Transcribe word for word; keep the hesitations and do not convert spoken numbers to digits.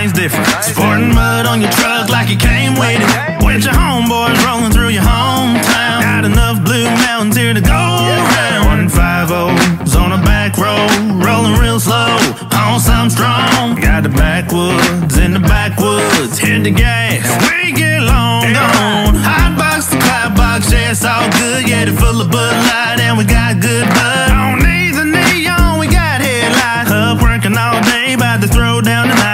everything's different. Sporting mud on your truck like you came with it. With your homeboys rolling through your hometown. Got enough Blue Mountains here to go around. One five O's on a back road, rolling real slow on some strong. Got the backwoods in the backwoods, hit the gas, we get long gone. Hot box to cloud box, yeah, it's all good. Yeah, they're full of Bud Light and we got good bud.